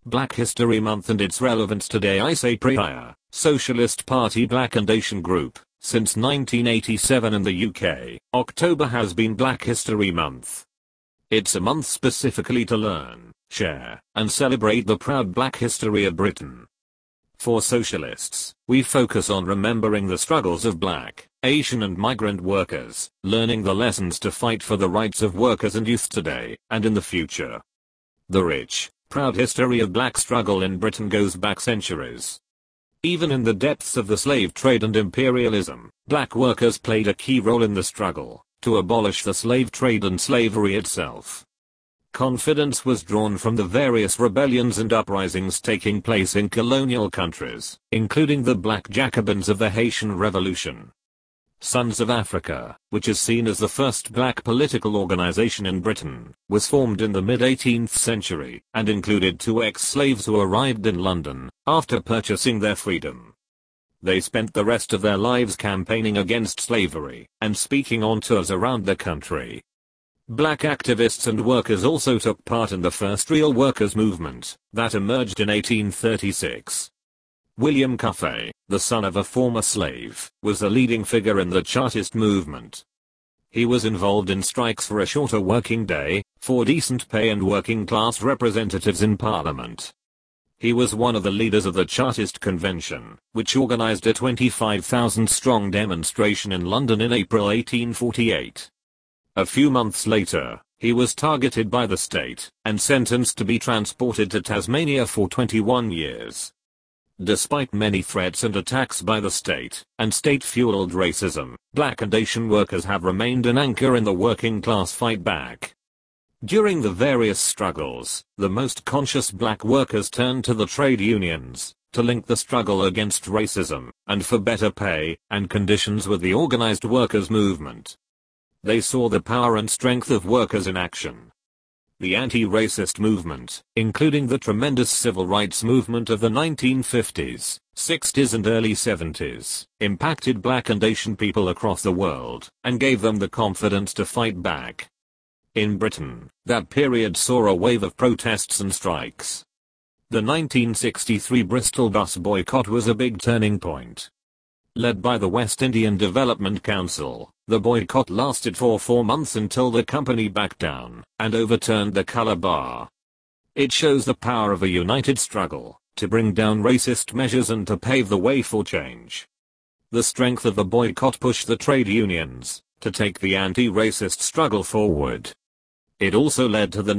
Black History Month and its relevance today. I say prior, Socialist Party Black and Asian Group. Since 1987 in the UK, October has been Black History Month. It's a month specifically to learn, share, and celebrate the proud Black history of Britain. For socialists, we focus on remembering the struggles of Black, Asian and migrant workers, learning the lessons to fight for the rights of workers and youth today, and in the future. The rich, proud history of Black struggle in Britain goes back centuries. Even in the depths of the slave trade and imperialism, Black workers played a key role in the struggle to abolish the slave trade and slavery itself. Confidence was drawn from the various rebellions and uprisings taking place in colonial countries, including the Black Jacobins of the Haitian Revolution. Sons of Africa, which is seen as the first Black political organization in Britain, was formed in the mid-18th century, and included 2 ex-slaves who arrived in London after purchasing their freedom. They spent the rest of their lives campaigning against slavery, and speaking on tours around the country. Black activists and workers also took part in the first real workers' movement, that emerged in 1836. William Cuffay, the son of a former slave, was a leading figure in the Chartist movement. He was involved in strikes for a shorter working day, for decent pay and working class representatives in Parliament. He was one of the leaders of the Chartist Convention, which organized a 25,000-strong demonstration in London in April 1848. A few months later, he was targeted by the state, and sentenced to be transported to Tasmania for 21 years. Despite many threats and attacks by the state, and state-fueled racism, Black and Asian workers have remained an anchor in the working class fight back. During the various struggles, the most conscious Black workers turned to the trade unions, to link the struggle against racism, and for better pay, and conditions with the organized workers' movement. They saw the power and strength of workers in action. The anti-racist movement, including the tremendous civil rights movement of the 1950s, 60s and early 70s, impacted Black and Asian people across the world, and gave them the confidence to fight back. In Britain, that period saw a wave of protests and strikes. The 1963 Bristol bus boycott was a big turning point. Led by the West Indian Development Council, the boycott lasted for 4 months until the company backed down and overturned the color bar. It shows the power of a united struggle to bring down racist measures and to pave the way for change. The strength of the boycott pushed the trade unions to take the anti-racist struggle forward. It also led to the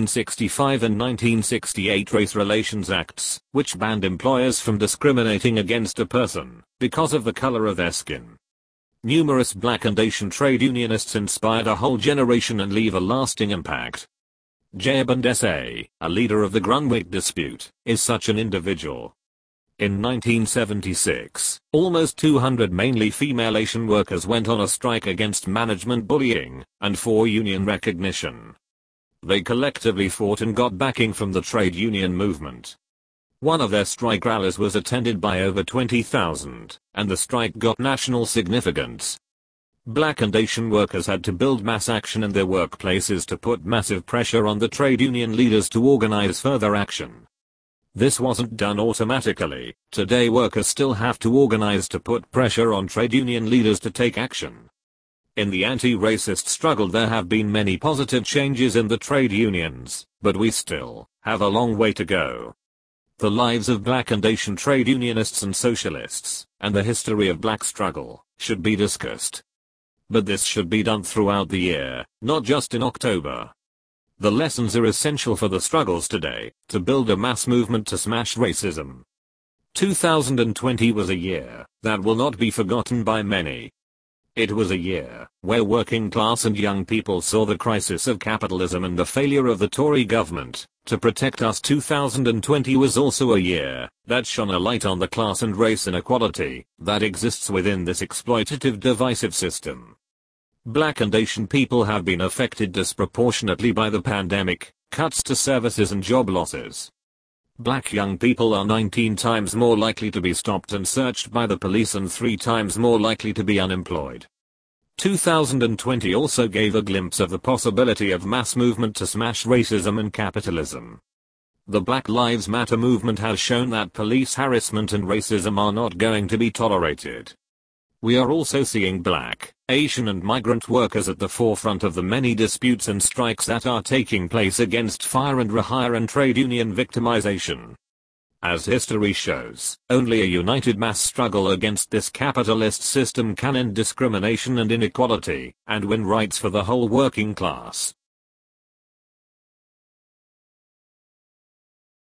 1965 and 1968 Race Relations Acts, which banned employers from discriminating against a person because of the color of their skin. Numerous Black and Asian trade unionists inspired a whole generation and leave a lasting impact. Jayabund S.A., a leader of the Grunwick dispute, is such an individual. In 1976, almost 200 mainly female Asian workers went on a strike against management bullying and for union recognition. They collectively fought and got backing from the trade union movement. One of their strike rallies was attended by over 20,000, and the strike got national significance. Black and Asian workers had to build mass action in their workplaces to put massive pressure on the trade union leaders to organize further action. This wasn't done automatically. Today workers still have to organize to put pressure on trade union leaders to take action. In the anti-racist struggle there have been many positive changes in the trade unions, but we still have a long way to go. The lives of Black and Asian trade unionists and socialists, and the history of Black struggle, should be discussed. But this should be done throughout the year, not just in October. The lessons are essential for the struggles today, to build a mass movement to smash racism. 2020 was a year that will not be forgotten by many. It was a year where working class and young people saw the crisis of capitalism and the failure of the Tory government to protect us. 2020 was also a year that shone a light on the class and race inequality that exists within this exploitative divisive system. Black and Asian people have been affected disproportionately by the pandemic, cuts to services and job losses. Black young people are 19 times more likely to be stopped and searched by the police and 3 times more likely to be unemployed. 2020 also gave a glimpse of the possibility of mass movement to smash racism and capitalism. The Black Lives Matter movement has shown that police harassment and racism are not going to be tolerated. We are also seeing Black, Asian and migrant workers at the forefront of the many disputes and strikes that are taking place against fire and rehire and trade union victimization. As history shows, only a united mass struggle against this capitalist system can end discrimination and inequality, and win rights for the whole working class.